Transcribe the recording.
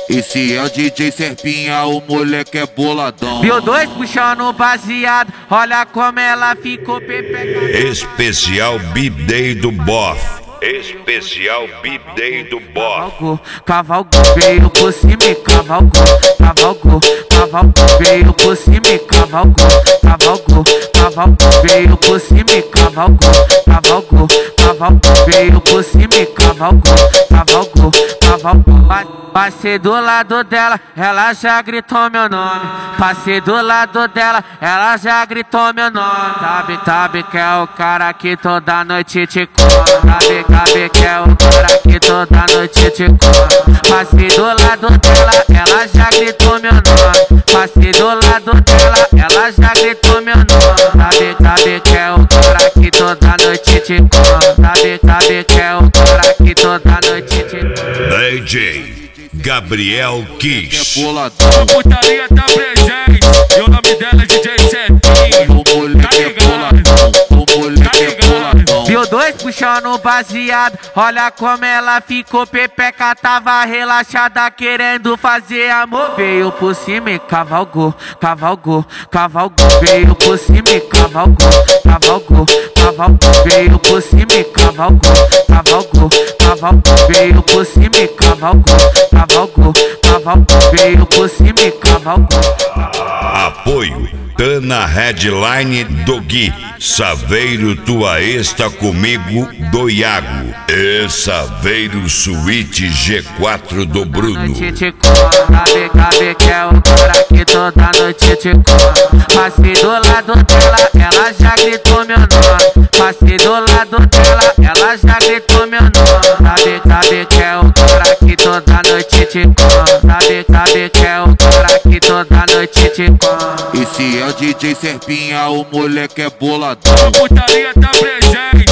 Esse é o DJ Serpinha, o moleque é boladão. Viu dois puxando baseado, olha como ela ficou pepeca. Especial B-Day do Boff. Especial B-Day do Boff. Cavalgou, veio por cima e cavalgou. Cavalgou, veio por cima e cavalgou. Cavalgou, veio por cima e cavalgou. Cavalgou, veio por cima e cavalgou. Cavalgou. Passei do lado dela, ela já gritou meu nome. Passei do lado dela, ela já gritou meu nome. Sabe que é o cara que toda noite te come. Sabe que é o cara que toda noite te come. Passei do lado dela, ela já gritou meu nome. Passei do lado dela, ela já gritou meu nome. Sabe que é o cara que toda noite te come. Sabe que é o cara que toda noite te come. DJ Gabriel Kiss. Boladão. A putaria tá presente e o nome dela é DJ Serpinho. O moleque é boladão. O moleque é boladão. Viu dois puxando baseado, olha como ela ficou pepeca. Tava relaxada querendo fazer amor. Veio por cima e cavalgou. Veio por cima e cavalgou. Veio por cima e cavalgou. Veio por cima e cavalgou. Veio por cima e cavalgou. Apoio Tana Headline do Gui. Saveiro tua está comigo do Iago. E Saveiro Suíte G4 do Bruno. Sabe que é o cara que toda noite te come. Passei do lado dela, ela já gritou meu nome. Passei do lado dela, ela já gritou meu nome. Sabe que é o cara que toda noite te come. Sabe que é o cara que toda noite te come. Esse é o DJ Serpinha, o moleque é boladão. A putaria tá presente